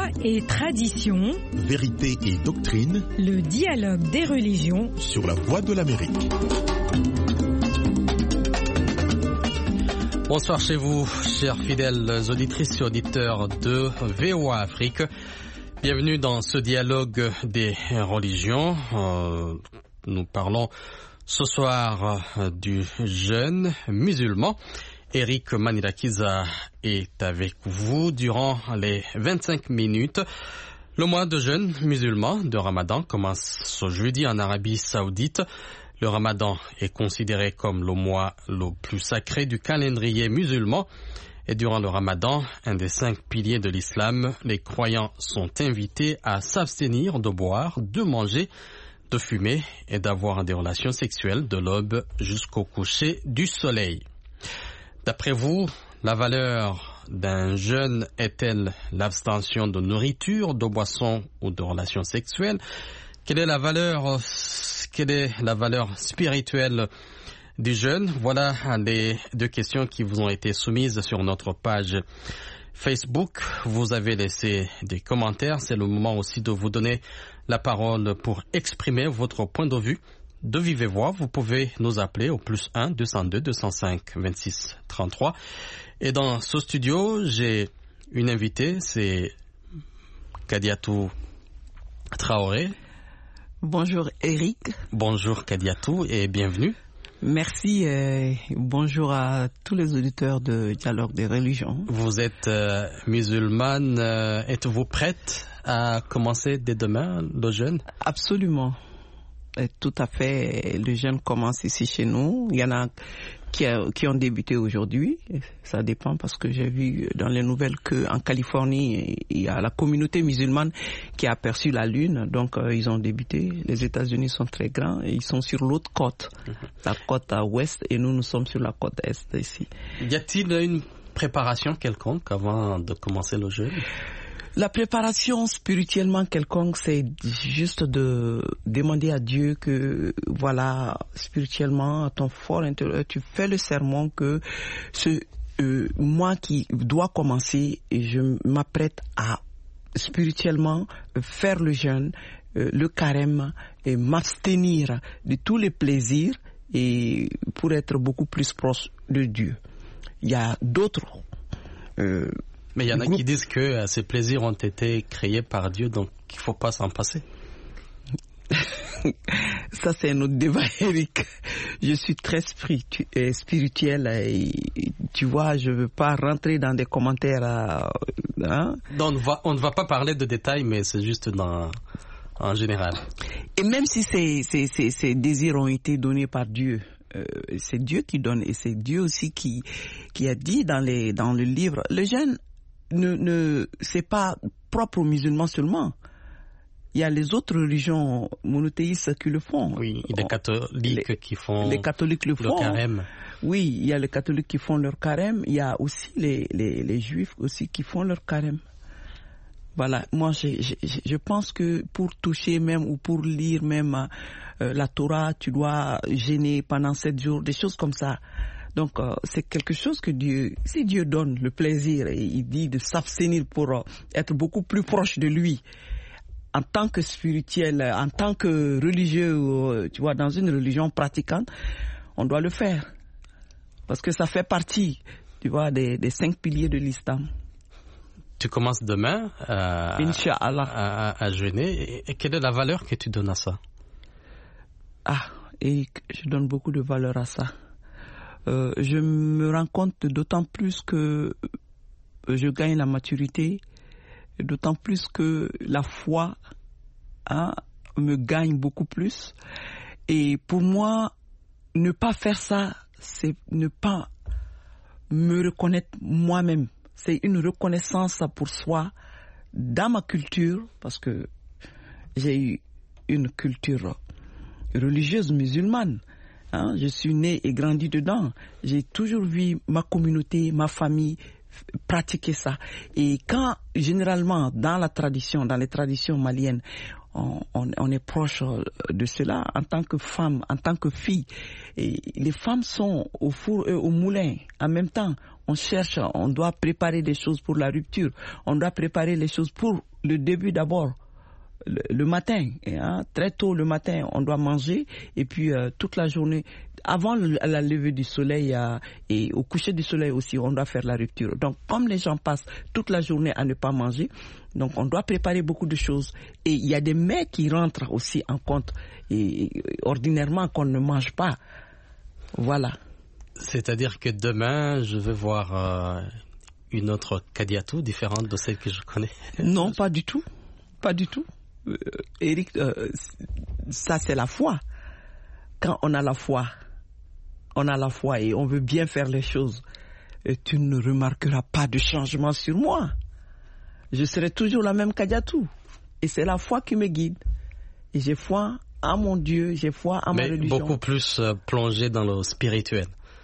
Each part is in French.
et tradition, vérité et doctrine, le dialogue des religions sur la Voix de l'Amérique. Bonsoir chez vous, chers fidèles auditrices et auditeurs de VOA Afrique. Bienvenue dans ce dialogue des religions. Nous parlons ce soir du jeûne musulman. Eric Manilakiza est avec vous durant les 25 minutes. Le mois de jeûne musulman de Ramadan commence ce jeudi en Arabie Saoudite. Le Ramadan est considéré comme le mois le plus sacré du calendrier musulman. Et durant le Ramadan, un des 5 piliers de l'islam, les croyants sont invités à s'abstenir de boire, de manger, de fumer et d'avoir des relations sexuelles de l'aube jusqu'au coucher du soleil. D'après vous, la valeur d'un jeûne est-elle l'abstention de nourriture, de boissons ou de relations sexuelles? Quelle est la valeur spirituelle du jeûne? Voilà les 2 questions qui vous ont été soumises sur notre page Facebook. Vous avez laissé des commentaires. C'est le moment aussi de vous donner la parole pour exprimer votre point de vue. De vive voix, vous pouvez nous appeler au +1 202 205 26 33. Et dans ce studio, j'ai une invitée, c'est Kadiatou Traoré. Bonjour Eric. Bonjour Kadiatou et bienvenue. Merci, bonjour à tous les auditeurs de Dialogue des religions. Vous êtes musulmane, êtes-vous prête à commencer dès demain le jeûne? Absolument. Tout à fait, le jeûne commence ici chez nous. Il y en a qui ont débuté aujourd'hui. Ça dépend parce que j'ai vu dans les nouvelles qu'en Californie, il y a la communauté musulmane qui a aperçu la lune. Donc, ils ont débuté. Les États-Unis sont très grands et ils sont sur l'autre côte, la côte à ouest, et nous sommes sur la côte est ici. Y a-t-il une préparation quelconque avant de commencer le jeûne? La préparation spirituellement quelconque, c'est juste de demander à Dieu que, voilà, spirituellement, à ton fort intérieur, tu fais le serment que ce moi qui dois commencer, et je m'apprête à spirituellement faire le jeûne, le carême, et m'abstenir de tous les plaisirs et pour être beaucoup plus proche de Dieu. Il y a d'autres mais il y en a qui disent que ces plaisirs ont été créés par Dieu, donc il ne faut pas s'en passer. Ça, c'est un autre débat, Eric. Je suis très spirituel et tu vois, je ne veux pas rentrer dans des commentaires. Donc, on ne va pas parler de détails, mais c'est juste en général. Et même si ces désirs ont été donnés par Dieu, c'est Dieu qui donne et c'est Dieu aussi qui a dit dans le livre, le jeûne, c'est pas propre aux musulmans seulement. Il y a les autres religions monothéistes qui le font. Oui, il y a les catholiques qui font les catholiques le font. Carême. Oui, il y a les catholiques qui font leur carême. Il y a aussi les juifs aussi qui font leur carême. Voilà, moi je pense que pour toucher même ou pour lire même la Torah, tu dois jeûner pendant 7 jours, des choses comme ça. Donc, c'est quelque chose que si Dieu donne le plaisir et il dit de s'abstenir pour être beaucoup plus proche de lui, en tant que spirituel, en tant que religieux, tu vois, dans une religion pratiquante, on doit le faire. Parce que ça fait partie, tu vois, des 5 piliers de l'islam. Tu commences demain à jeûner. Et quelle est la valeur que tu donnes à ça? Et je donne beaucoup de valeur à ça. Je me rends compte d'autant plus que je gagne la maturité, d'autant plus que la foi me gagne beaucoup plus. Et pour moi, ne pas faire ça, c'est ne pas me reconnaître moi-même. C'est une reconnaissance pour soi dans ma culture, parce que j'ai eu une culture religieuse musulmane. Je suis né et grandi dedans. J'ai toujours vu ma communauté, ma famille pratiquer ça. Et quand, généralement, dans les traditions maliennes, on est proche de cela en tant que femme, en tant que fille. Et les femmes sont au four et au moulin. En même temps, on cherche, on doit préparer des choses pour la rupture. On doit préparer les choses pour le début d'abord. Le matin, très tôt le matin, on doit manger et puis toute la journée, avant la levée du soleil et au coucher du soleil aussi, on doit faire la rupture. Donc, comme les gens passent toute la journée à ne pas manger, donc on doit préparer beaucoup de choses. Et il y a des mets qui rentrent aussi en compte, et ordinairement qu'on ne mange pas. Voilà. C'est-à-dire que demain, je vais voir une autre Kadiatou différente de celle que je connais. Non, pas du tout. Pas du tout. Eric, ça c'est la foi. Quand on a la foi et on veut bien faire les choses, tu ne remarqueras pas de changement sur moi. Je serai toujours la même Kadiatou. Et c'est la foi qui me guide. Et j'ai foi en mon Dieu, j'ai foi en ma religion. Mais beaucoup plus plongé dans le spirituel.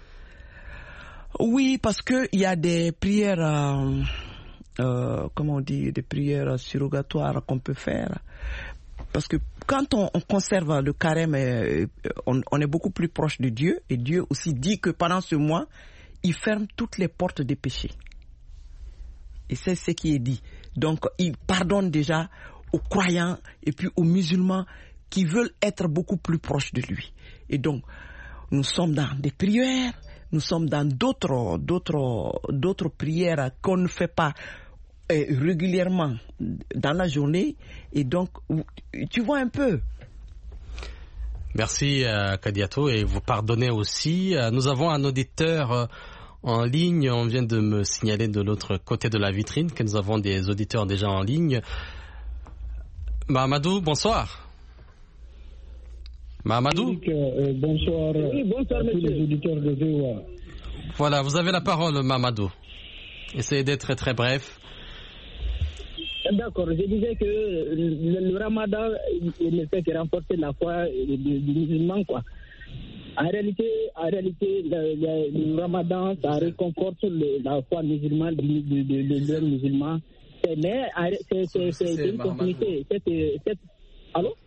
Oui, parce qu'il y a des prières... comment on dit, des prières surrogatoires qu'on peut faire. Parce que quand on conserve le carême, on est beaucoup plus proche de Dieu. Et Dieu aussi dit que pendant ce mois, il ferme toutes les portes des péchés. Et c'est ce qui est dit. Donc, il pardonne déjà aux croyants et puis aux musulmans qui veulent être beaucoup plus proches de lui. Et donc, nous sommes dans des prières, nous sommes dans d'autres prières qu'on ne fait pas régulièrement dans la journée. Et donc, tu vois un peu. Merci Kadiatou, et vous pardonnez aussi. Nous avons un auditeur en ligne. On vient de me signaler de l'autre côté de la vitrine que nous avons des auditeurs déjà en ligne. Mahamadou, bonsoir. Mahamadou. Bonsoir. Oui, bonsoir, à tous les auditeurs de VOA. Voilà, vous avez la parole, Mahamadou. Essayez d'être très très bref. D'accord, je disais que le ramadan ne fait que renforcer la foi du musulman, quoi. En réalité, le ramadan, ça réconforte la foi musulmane de musulman. Mais c'est une continuité. Allô?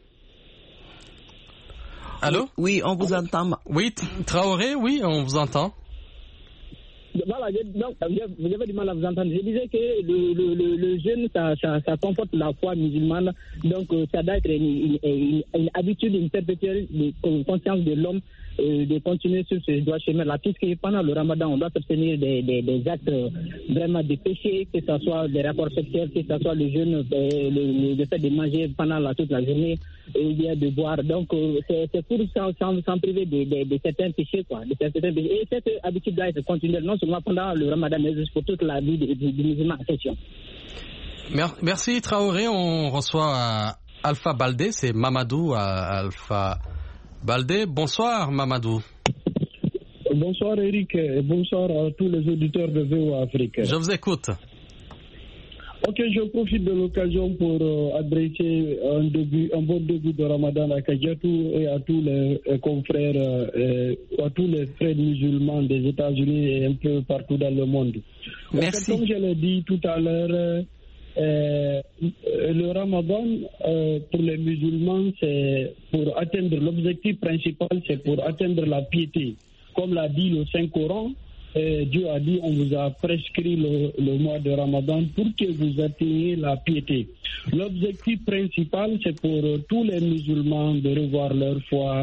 Allô? Oui, on vous entend. Oui, Traoré, oui, on vous entend. Voilà, vous avez du mal à vous entendre. Je disais que le jeûne, ça conforte la foi musulmane. Donc, ça doit être une habitude, une perpétuelle conscience de l'homme de continuer sur ce droit chemin-là. Puisque pendant le ramadan, on doit s'abstenir des actes vraiment de péché, que ce soit des rapports sexuels, que ce soit le jeûne, le fait de manger pendant toute la journée, ou bien de boire. Donc, c'est pour s'en priver de certains péchés, quoi. Et cette habitude doit être continuelle, non seulement pendant le ramadan, mais aussi pour toute la vie du musulman en question. Merci Traoré. On reçoit Alpha Baldé, c'est Mamadou Alpha Baldé. Bonsoir Mamadou. Bonsoir Eric, et bonsoir à tous les auditeurs de VOA Afrique. Je vous écoute. Ok, je profite de l'occasion pour adresser un bon début de Ramadan à Kadiatou et à tous les confrères, à tous les frères musulmans des États-Unis et un peu partout dans le monde. Merci. Comme je l'ai dit tout à l'heure, le Ramadan pour les musulmans, c'est pour atteindre l'objectif principal, c'est pour atteindre la piété. Comme l'a dit le Saint-Coran, Dieu a dit, on vous a prescrit le mois de Ramadan pour que vous atteigniez la piété. L'objectif principal, c'est pour tous les musulmans de revoir leur foi,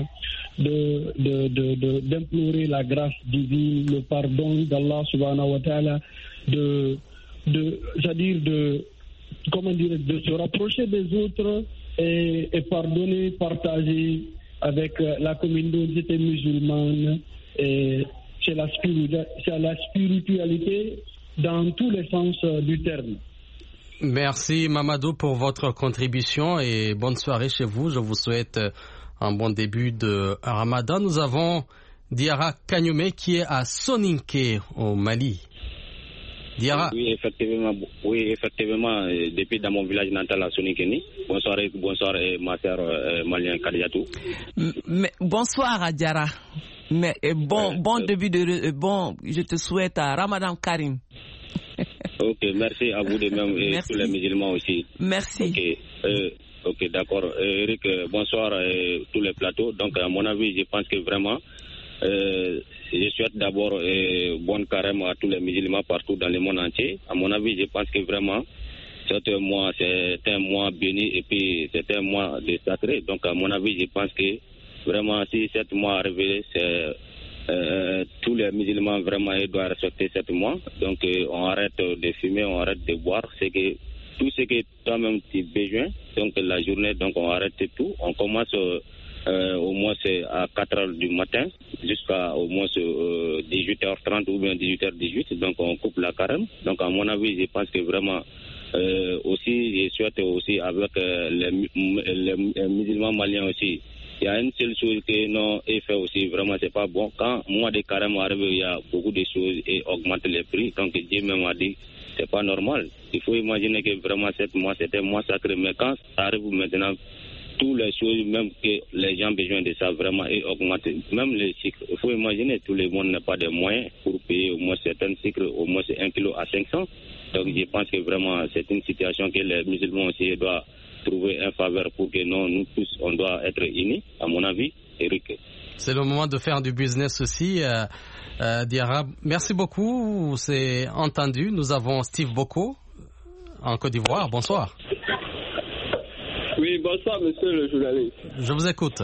d'implorer la grâce divine, le pardon d'Allah subhanahu wa ta'ala, de se rapprocher des autres et pardonner, partager avec la communauté musulmane. Et c'est la spiritualité dans tous les sens du terme. Merci Mamadou pour votre contribution et bonne soirée chez vous. Je vous souhaite un bon début de Ramadan. Nous avons Diarra Kanyome qui est à Soninké au Mali. Diarra. Oui, effectivement, depuis dans mon village natal à Soninkéni. Bonsoir ma sœur Malien Kadiatou. Bonsoir Diarra. Mais bon début je te souhaite à Ramadan Karim. Ok, merci à vous de même et tous les musulmans aussi. Merci. Ok, Ok, d'accord. Eric, bonsoir tous les plateaux. Donc, à mon avis, je pense que vraiment, je souhaite d'abord bonne carême à tous les musulmans partout dans le monde entier. À mon avis, je pense que vraiment, c'est un mois béni et puis c'est un mois de sacré. Donc, à mon avis, je pense que vraiment, si 7 mois arrivé, c'est tous les musulmans vraiment ils doivent respecter 7 mois. Donc, on arrête de fumer, on arrête de boire. C'est que tout ce que toi-même tu as besoin, donc la journée, donc on arrête tout. On commence au moins à 4h du matin jusqu'à au moins 18h30 ou bien 18h18. Donc on coupe la carême. Donc à mon avis, je pense que vraiment aussi, je souhaite aussi avec les musulmans maliens aussi. Il y a une seule chose que non est fait aussi, vraiment c'est pas bon. Quand mois de carême arrive, il y a beaucoup de choses et augmente les prix. Donc Dieu même a dit c'est pas normal. Il faut imaginer que vraiment 7 mois c'était un mois sacré. Mais quand ça arrive maintenant, toutes les choses, même que les gens ont besoin de ça vraiment et augmente. Même les sucres. Il faut imaginer tout le monde n'a pas de moyens pour payer au moins certains sucres, au moins 1 kilo à 500. Donc je pense que vraiment c'est une situation que les musulmans aussi doivent trouver un faveur pour que nous tous, on doit être unis, à mon avis, Eric. C'est le moment de faire du business aussi, Diarra. Merci beaucoup, c'est entendu. Nous avons Steve Boko, en Côte d'Ivoire. Bonsoir. Oui, bonsoir, monsieur le journaliste. Je vous écoute.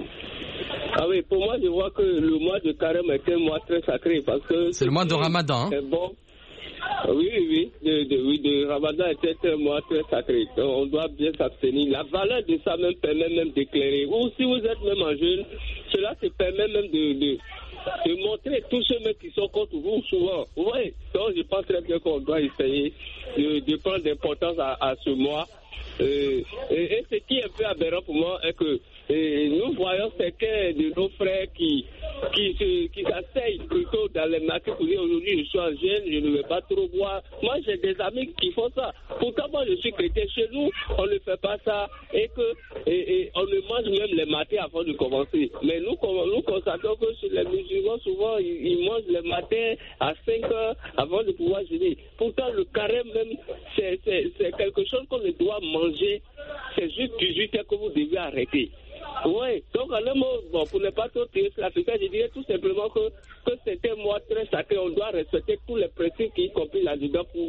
Ah oui, pour moi, je vois que le mois de carême est un mois très sacré parce que... C'est le mois de Ramadan. C'est bon. Oui, de Ramadan était un mois très sacré. Donc, on doit bien s'abstenir. La valeur de ça même permet même d'éclairer. Ou si vous êtes même en jeune, cela te permet même de montrer tous ceux qui sont contre vous souvent. Oui, donc je pense très bien qu'on doit essayer de prendre d'importance à ce mois. Et ce qui est un peu aberrant pour moi est que nous voyons certains de nos frères qui s'asseyent plutôt dans les marchés pour dire aujourd'hui je suis en jeûne, je ne vais pas trop boire. Moi j'ai des amis qui font ça. Pourtant moi je suis chrétien. Chez nous on ne fait pas ça et on ne mange même les matins avant de commencer. Mais nous constatons que chez les musulmans souvent ils mangent les matins à 5h avant de pouvoir jeûner. Pourtant le carême même c'est quelque chose qu'on ne doit manger. C'est juste 18h que vous devez arrêter. Oui, donc en un mot, bon, pour ne pas trop tirer sur l'Africain, je dirais tout simplement que c'est un mois très sacré. On doit respecter tous les principes, y compris là-dedans, pour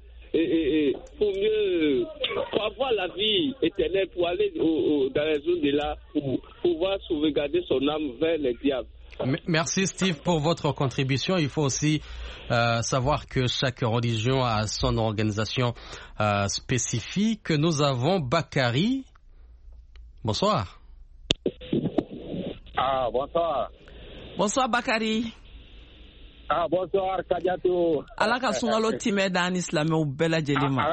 avoir la vie éternelle, pour aller dans les zones de là, pour pouvoir sauvegarder son âme vers les diables. Merci Steve pour votre contribution. Il faut aussi savoir que chaque religion a son organisation spécifique. Nous avons Bakary. Bonsoir. Ah, bonsoir. Bonsoir Bakary. Ah, bonsoir Kadiatou. Ala ka sungalo timɛ da ni silamɛw bɛɛ lajɛlen ma.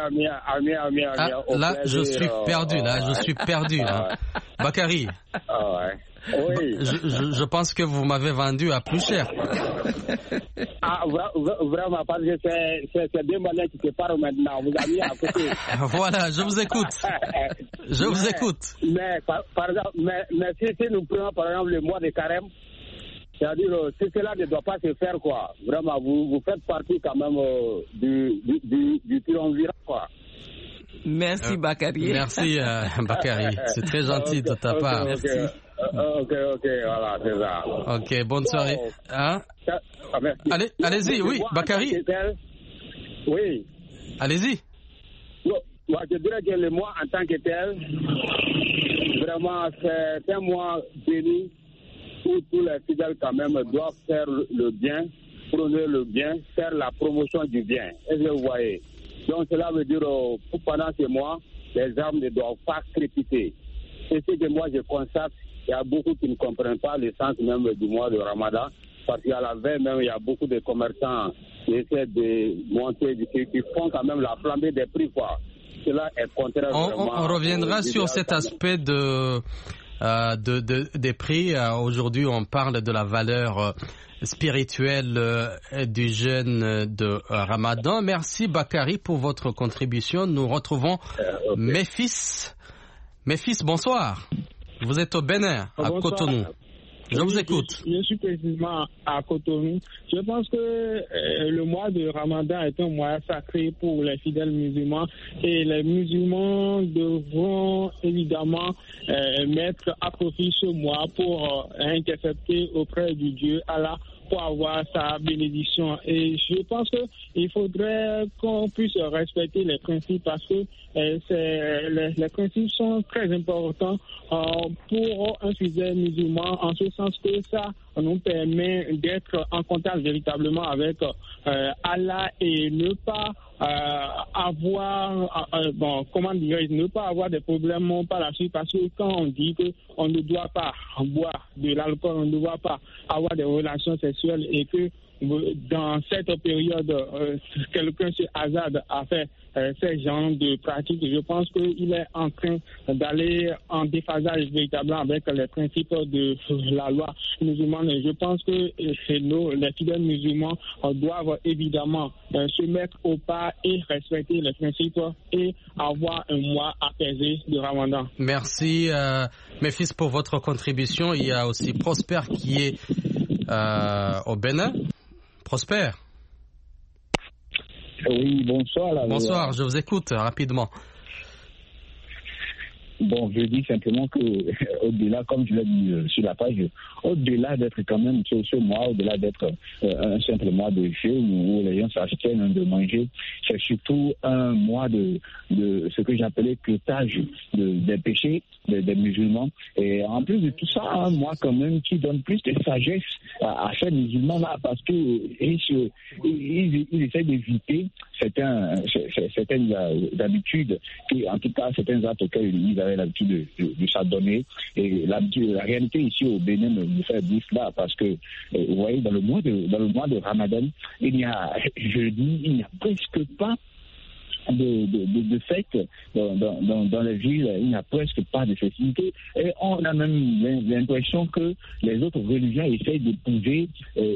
Là, je suis perdu. Là. Bakary. Ah ouais. Oui. Je pense que vous m'avez vendu à plus cher. Ah, vraiment, parce que c'est deux Maliens qui se parlent maintenant. Vous avez mis à côté. Voilà, je vous écoute. Mais, par exemple, mais si nous prenons par exemple le mois de carême, c'est-à-dire, si cela ne doit pas se faire, quoi. Vraiment, vous faites partie quand même du triumvirat, quoi. Merci Bakary. Merci Bakary, c'est très gentil de ta part. Merci. Ok, voilà, c'est ça. Ok, bonne soirée. Hein? Allez-y, oui, Bakary. Oui. Allez-y. Moi, je dirais que le mois en tant que tel, vraiment, c'est un mois béni où tous les fidèles quand même doivent faire le bien, prôner le bien, faire la promotion du bien. Est-ce que vous voyez? Donc cela veut dire pendant ce mois, les âmes ne doivent pas crépiter. C'est ce que moi je constate. Il y a beaucoup qui ne comprennent pas le sens même du mois de Ramadan. Parce qu'à la veille même, il y a beaucoup de commerçants qui essaient de monter, qui font quand même la flambée des prix, quoi. Cela est contraire. On reviendra sur cet aspect des prix. Aujourd'hui, on parle de la valeur spirituelle du jeûne de Ramadan. Merci Bakary pour votre contribution. Nous retrouvons Méphis. Méphis, bonsoir. Vous êtes au Bénin, à Cotonou. Je vous écoute. Je suis précisément à Cotonou. Je pense que le mois de Ramadan est un mois sacré pour les fidèles musulmans et les musulmans devront évidemment mettre à profit ce mois pour intercepter auprès du Dieu Allah pour avoir sa bénédiction. Et je pense qu'il faudrait qu'on puisse respecter les principes parce que les principes sont très importants pour un fidèle musulman, en ce sens que ça nous permet d'être en contact véritablement avec Allah et ne pas ne pas avoir des problèmes par la suite, parce que quand on dit qu'on ne doit pas boire de l'alcool, on ne doit pas avoir des relations sexuelles et que dans cette période, quelqu'un se hasarde à faire ces genres de pratiques, je pense qu'il est en train d'aller en déphasage véritablement avec les principes de la loi musulmane. Je pense que les fidèles musulmans doivent évidemment se mettre au pas et respecter les principes et avoir un mois apaisé de Ramadan. Merci, mes fils, pour votre contribution. Il y a aussi Prosper qui est au Bénin. Prosper. Oui, bonsoir. Bonsoir, je vous écoute rapidement. Bon, je dis simplement que au-delà, comme je l'ai dit sur la page, au-delà d'être quand même ce mois, au-delà d'être un simple mois de jeûne où les gens s'abstiennent de manger, c'est surtout un mois de ce que j'appelais curetage des péchés des musulmans. Et en plus de tout ça, un mois quand même qui donne plus de sagesse à ces musulmans-là, parce que ils essaient d'éviter certaines habitudes, en tout cas certains actes auxquels ils avaient l'habitude de s'adonner. Et la réalité ici au Bénin me fait dire cela, parce que vous voyez, dans le mois de Ramadan, il n'y a presque pas de fêtes dans les villes, il n'y a presque pas de festivités, et on a même l'impression que les autres religions essayent d'épouser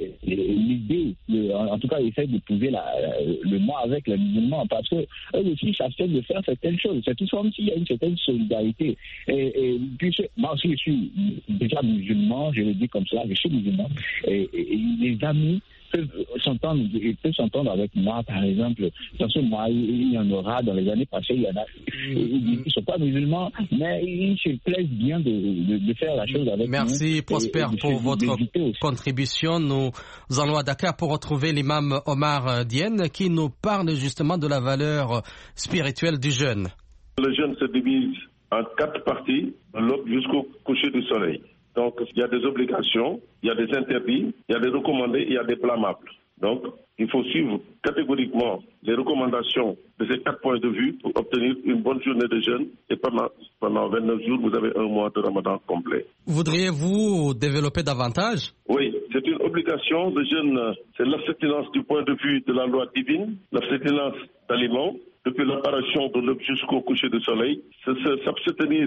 l'idée, en tout cas essayent d'épouser le mois avec les musulmans, parce que eux aussi s'abstiennent de faire certaines choses. C'est tout comme s'il y a une certaine solidarité. Et puis moi aussi je suis déjà musulman, je le dis comme cela, je suis musulman, et les amis peuvent s'entendre avec moi, par exemple. Dans ce mois, il y en aura, dans les années passées, il y en a, ils ne sont pas musulmans, mais ils se plaisent bien de faire la chose avec nous. Merci, Prosper, pour votre contribution. Nous allons à Dakar pour retrouver l'imam Omar Diène, qui nous parle justement de la valeur spirituelle du jeûne. Le jeûne se divise en 4 parties, de l'aube jusqu'au coucher du soleil. Donc, il y a des obligations, il y a des interdits, il y a des recommandés, il y a des blâmables. Donc, il faut suivre catégoriquement les recommandations de ces 4 points de vue pour obtenir une bonne journée de jeûne. Et pendant 29 jours, vous avez un mois de Ramadan complet. Voudriez-vous développer davantage? Oui, c'est une obligation. Le jeûne, c'est l'abstinence du point de vue de la loi divine, l'abstinence d'aliments, depuis l'apparition de l'aube jusqu'au coucher du soleil. S'abstenir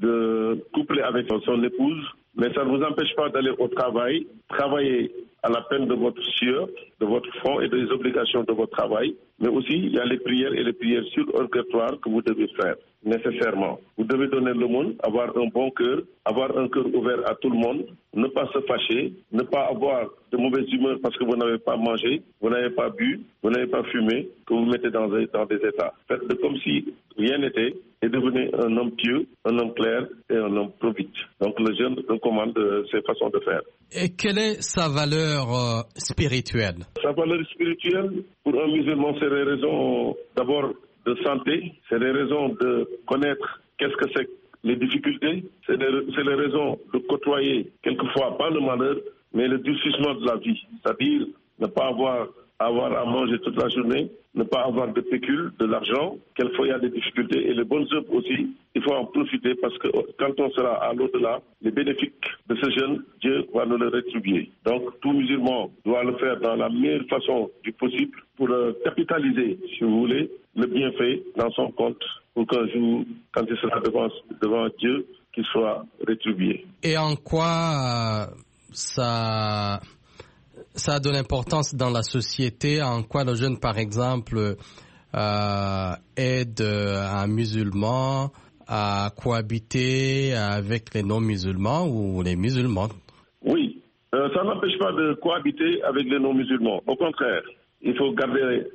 de coupler avec son épouse, mais ça ne vous empêche pas d'aller au travail, travailler à la peine de votre sueur, de votre front et des obligations de votre travail. Mais aussi, il y a les prières et les prières surérogatoires que vous devez faire, nécessairement. Vous devez donner l'aumône, avoir un bon cœur, avoir un cœur ouvert à tout le monde, ne pas se fâcher, ne pas avoir de mauvaise humeur parce que vous n'avez pas mangé, vous n'avez pas bu, vous n'avez pas fumé, que vous mettez dans des états. Faites comme si rien n'était et devenez un homme pieux, un homme clair et un homme propice. Donc le jeûne recommande ces façons de faire. Et quelle est sa valeur spirituelle? Sa valeur spirituelle, pour un musulman, c'est des raisons d'abord de santé, c'est des raisons de connaître qu'est-ce que c'est les difficultés, c'est les raisons de côtoyer quelquefois pas le malheur, mais le durcissement de la vie, c'est-à-dire ne pas avoir à manger toute la journée, ne pas avoir de pécule, de l'argent, quelquefois il y a des difficultés, et les bonnes œuvres aussi, il faut en profiter parce que quand on sera à l'au-delà, les bénéfices de ce jeûne, Dieu va nous le rétribuer. Donc tout musulman doit le faire dans la meilleure façon du possible pour capitaliser, si vous voulez, le bienfait dans son compte pour qu'un jour, quand il sera devant Dieu, qu'il soit rétribué. Et en quoi ça a de l'importance dans la société, en quoi le jeûne, par exemple, aide un musulman à cohabiter avec les non-musulmans ou les musulmans? Oui, Ça n'empêche pas de cohabiter avec les non-musulmans. Au contraire, il faut garder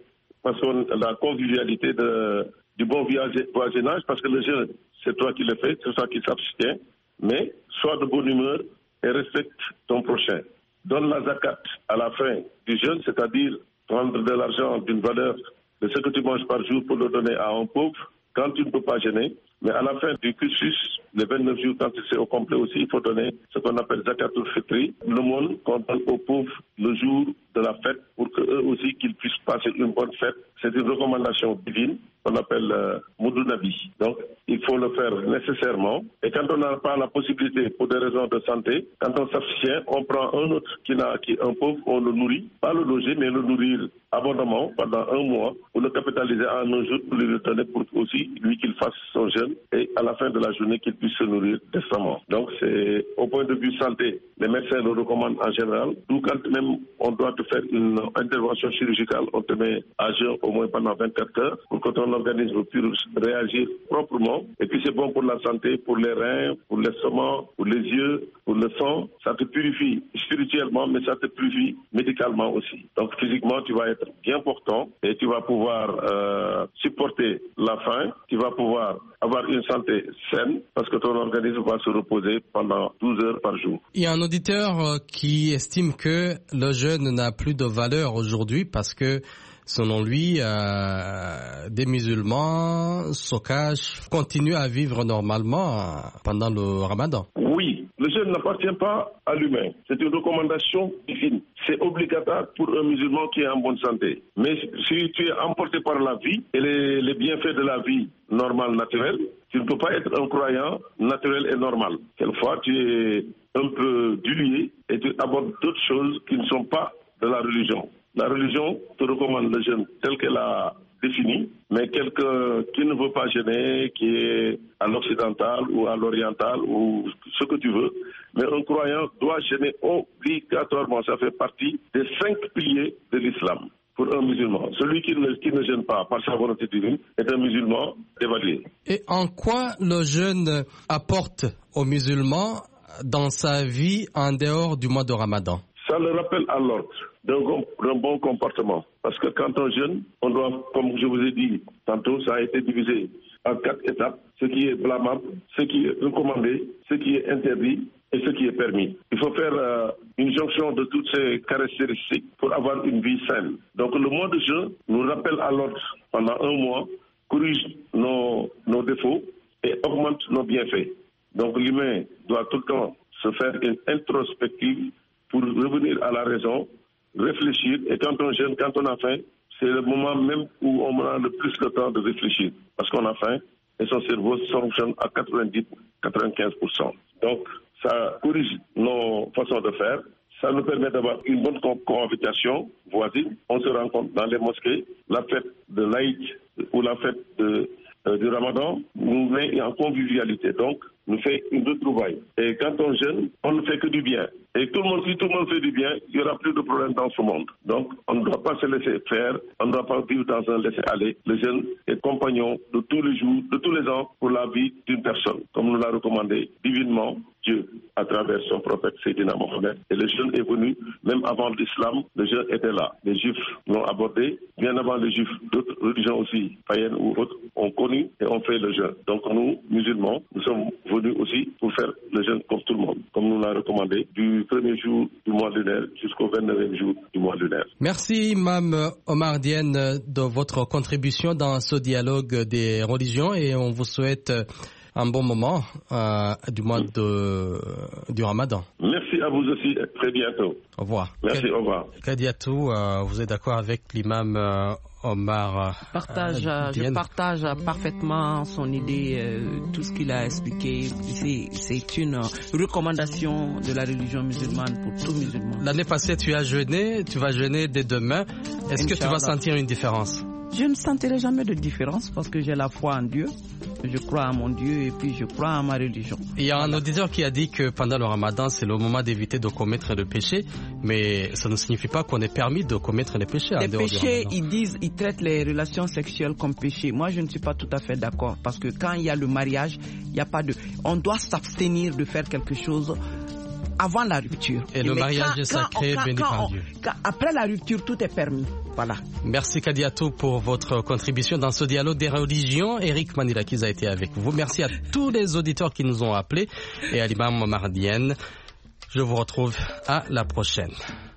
la convivialité du bon voisinage, parce que le jeûne, c'est toi qui le fais, c'est toi qui s'abstient, mais sois de bonne humeur et respecte ton prochain. Donne la zakat à la fin du jeûne, c'est-à-dire prendre de l'argent d'une valeur de ce que tu manges par jour pour le donner à un pauvre quand tu ne peux pas jeûner. Mais à la fin du cursus, les 29 jours, quand c'est au complet aussi, il faut donner ce qu'on appelle zakatul fitri, le monde qu'on donne aux pauvres le jour de la fête pour qu'eux aussi qu'ils puissent passer une bonne fête. C'est une recommandation divine qu'on appelle Moudou Nabi. Donc, il faut le faire nécessairement. Et quand on n'a pas la possibilité, pour des raisons de santé, quand on s'abstient, on prend un autre qui est un pauvre, on le nourrit, pas le loger, mais le nourrir abondamment pendant un mois, pour le capitaliser en un jour, pour lui retenir pour aussi, lui, qu'il fasse son jeûne et à la fin de la journée, qu'il puisse se nourrir décemment. Donc, c'est au point de vue santé, les médecins le recommandent en général. D'où quand même on doit te faire une intervention chirurgicale, on te met à jeûne au moins pendant 24 heures pour que ton organisme puisse réagir proprement. Et puis c'est bon pour la santé, pour les reins, pour l'estomac, pour les yeux, pour le sang. Ça te purifie spirituellement, mais ça te purifie médicalement aussi. Donc physiquement, tu vas être bien portant et tu vas pouvoir supporter la faim. Tu vas pouvoir avoir une santé saine parce que ton organisme va se reposer pendant 12 heures par jour. Il y a un auditeur qui estime que le jeûne n'a plus de valeur aujourd'hui parce que selon lui, des musulmans, Sokash, continuent à vivre normalement pendant le ramadan. Oui, le jeûne n'appartient pas à l'humain. C'est une recommandation divine. C'est obligatoire pour un musulman qui est en bonne santé. Mais si tu es emporté par la vie et les bienfaits de la vie normale, naturelle, tu ne peux pas être un croyant naturel et normal. Quelquefois, tu es un peu dilué et tu abordes d'autres choses qui ne sont pas de la religion. La religion te recommande le jeûne tel qu'elle a défini, mais quelqu'un qui ne veut pas jeûner, qui est à l'occidental ou à l'oriental ou ce que tu veux, mais un croyant doit jeûner obligatoirement. Ça fait partie des 5 piliers de l'islam pour un musulman. Celui qui ne jeûne pas par sa volonté divine est un musulman évalué. Et en quoi le jeûne apporte aux musulmans dans sa vie en dehors du mois de Ramadan? Ça le rappelle à l'ordre d'un bon comportement. Parce que quand on jeûne, on doit, comme je vous ai dit tantôt, ça a été divisé en 4 étapes. Ce qui est blâmable, ce qui est recommandé, ce qui est interdit et ce qui est permis. Il faut faire une jonction de toutes ces caractéristiques pour avoir une vie saine. Donc le mois de jeûne nous rappelle à l'ordre pendant un mois, corrige nos défauts et augmente nos bienfaits. Donc l'humain doit tout le temps se faire une introspective pour revenir à la raison, réfléchir. Et quand on jeûne, quand on a faim, c'est le moment même où on a le plus de temps de réfléchir. Parce qu'on a faim et son cerveau fonctionne à 90-95%. Donc, ça corrige nos façons de faire. Ça nous permet d'avoir une bonne cohabitation voisine. On se rencontre dans les mosquées. La fête de l'Aïd ou la fête du Ramadan nous met en convivialité. Donc, nous fait une retrouvaille. Et quand on jeûne, on ne fait que du bien. Et si tout le monde fait du bien, il n'y aura plus de problème dans ce monde. Donc, on ne doit pas se laisser faire, on ne doit pas vivre dans un laisser-aller. Le jeûne est compagnon de tous les jours, de tous les ans, pour la vie d'une personne, comme nous l'a recommandé divinement Dieu à travers son prophète Sayyidina Mohammed. Et le jeûne est venu, même avant l'islam, le jeûne était là. Les Juifs l'ont abordé, bien avant les Juifs, d'autres religions aussi, païennes ou autres, ont connu et ont fait le jeûne. Donc nous, musulmans, nous sommes venus aussi pour faire le jeûne comme tout le monde, comme nous l'a recommandé, du premier jour du mois lunaire jusqu'au 29e jour du mois lunaire. Merci, Imam Omar Diène, de votre contribution dans ce dialogue des religions et on vous souhaite un bon moment du mois du Ramadan. Merci à vous aussi, très bientôt. Au revoir. Merci, au revoir. Kadiatou, vous êtes d'accord avec l'imam Omar Je partage parfaitement son idée, tout ce qu'il a expliqué. C'est une recommandation de la religion musulmane pour tout musulman. L'année passée, tu as jeûné, tu vas jeûner dès demain. Est-ce que tu vas sentir une différence? Je ne sentirai jamais de différence parce que j'ai la foi en Dieu. Je crois à mon Dieu et puis je crois à ma religion. Il y a un auditeur qui a dit que pendant le Ramadan, c'est le moment d'éviter de commettre le péché, mais ça ne signifie pas qu'on est permis de commettre les péchés. Les péchés, ils traitent les relations sexuelles comme péché. Moi, je ne suis pas tout à fait d'accord parce que quand il y a le mariage, il n'y a pas de... On doit s'abstenir de faire quelque chose avant la rupture. Et le mariage est sacré, béni par Dieu. Après la rupture, tout est permis. Voilà. Merci Kadiatou pour votre contribution dans ce dialogue des religions. Eric Manilakiz a été avec vous. Merci à tous les auditeurs qui nous ont appelés et à l'imam Mardienne. Je vous retrouve à la prochaine.